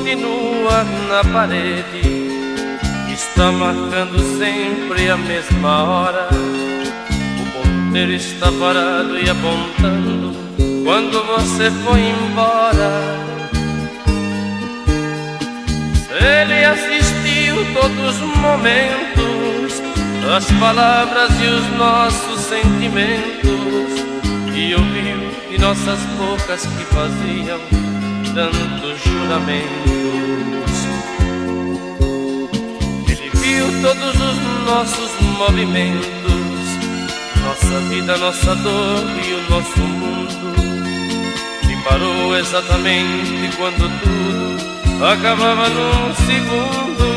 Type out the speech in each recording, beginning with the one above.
continua na parede, está marcando sempre a mesma hora. O ponteiro está parado e apontando quando você foi embora. Ele assistiu todos os momentos, as palavras e os nossos sentimentos, e ouviu de nossas bocas que faziam tantos juramentos. Ele viu todos os nossos movimentos, nossa vida, nossa dor e o nosso mundo, e parou exatamente quando tudo acabava num segundo.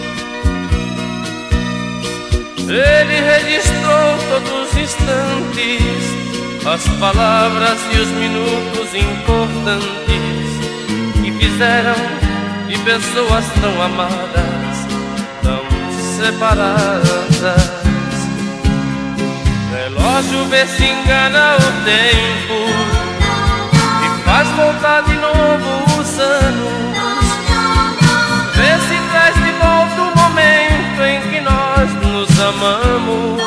Ele registrou todos os instantes, as palavras e os minutos importantes, que fizeram de pessoas tão amadas, tão separadas. O relógio vê se engana o tempo e faz voltar de novo os anos. Vê se traz de volta o momento em que nós nos amamos.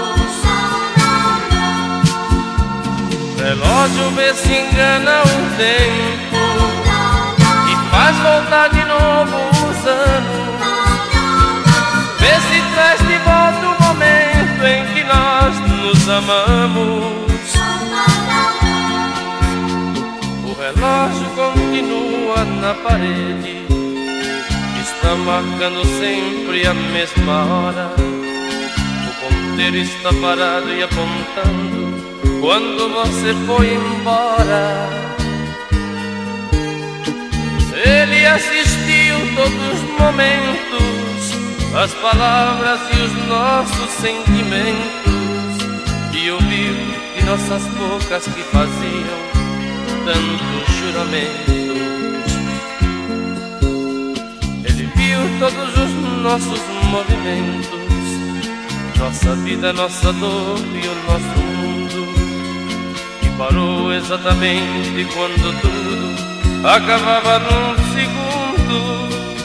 O relógio vê se engana o tempo e faz voltar de novo os anos. Vê se traz de volta o momento em que nós nos amamos. O relógio continua na parede, está marcando sempre a mesma hora. O ponteiro está parado e apontando quando você foi embora. Ele assistiu todos os momentos, as palavras e os nossos sentimentos, e ouviu de nossas bocas que faziam tantos juramentos. Ele viu todos os nossos movimentos, nossa vida, nossa dor e o nosso mundo, e parou exatamente quando tudo acabava num segundo.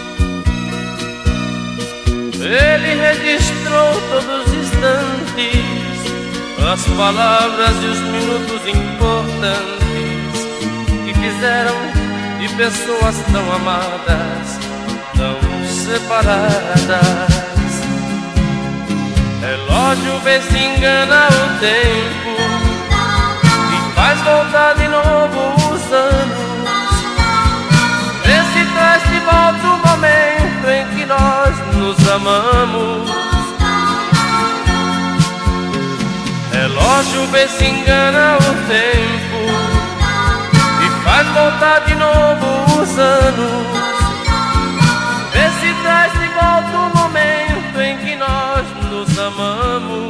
Ele registrou todos os instantes, as palavras e os minutos importantes, que fizeram de pessoas tão amadas, tão separadas. Relógio vê se engana o tempo e faz voltar de novo os anos. Vê se traz de volta o momento em que nós nos amamos. Relógio vê se engana o tempo e faz voltar de novo os anos. Vê se traz de volta o momento em que nós nos amamos.